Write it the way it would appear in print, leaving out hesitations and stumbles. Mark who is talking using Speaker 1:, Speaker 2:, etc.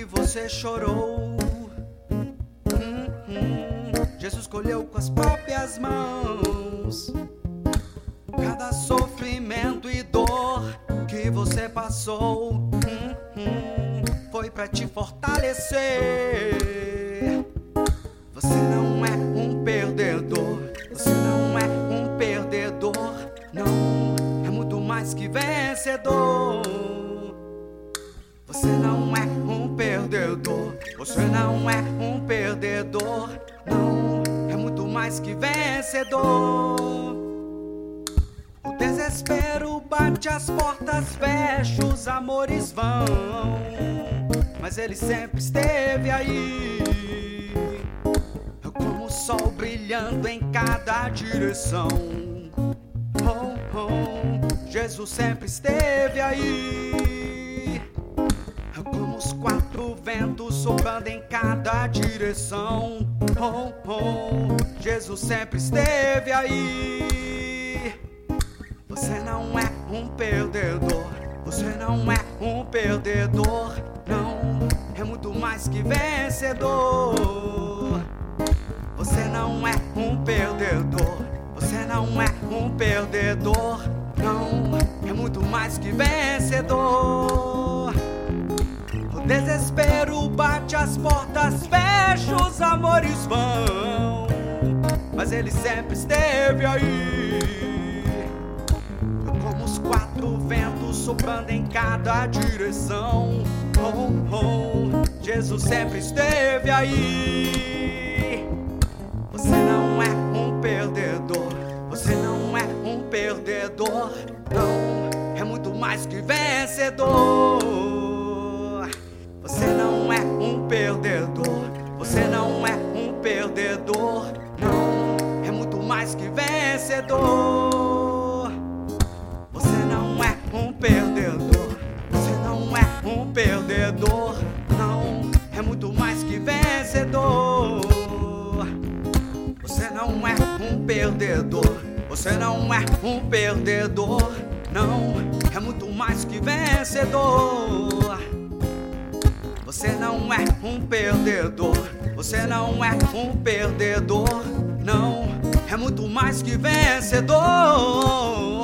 Speaker 1: que você chorou. Jesus colheu com as próprias mãos cada sofrimento e dor que você passou. Foi pra te fortalecer. Você não é um perdedor. Você não é um perdedor. Não, é muito mais que vencedor. Você não é um perdedor. Você não é um perdedor. Não, é muito mais que vencedor. O desespero bate as portas, fecha, os amores vão, mas ele sempre esteve aí, como o sol brilhando em cada direção. Oh, oh, Jesus sempre esteve aí, como os quatro ventos soprando em cada direção. Oh, oh, Jesus sempre esteve aí. Você não é um perdedor. Você não é um perdedor. Não, é muito mais que vencedor. Você não é um perdedor. Você não é um perdedor. Não, é muito mais que vencedor. O desespero bate as portas, fecha, os amores vão, mas ele sempre esteve aí, como os quatro ventos soprando em cada direção. Oh, oh, Jesus sempre esteve aí. Você não é um perdedor. Você não é um perdedor. Não, é muito mais que vencedor. Você não é um perdedor. Você não é um perdedor. Não, é muito mais que vencedor. Você não é um perdedor. Você não é um perdedor. Não, é muito mais que vencedor. Você não é um perdedor. Você não é um perdedor. Não, é muito mais que vencedor. Você não é um perdedor. Você não é um perdedor. Não, é muito mais que vencedor.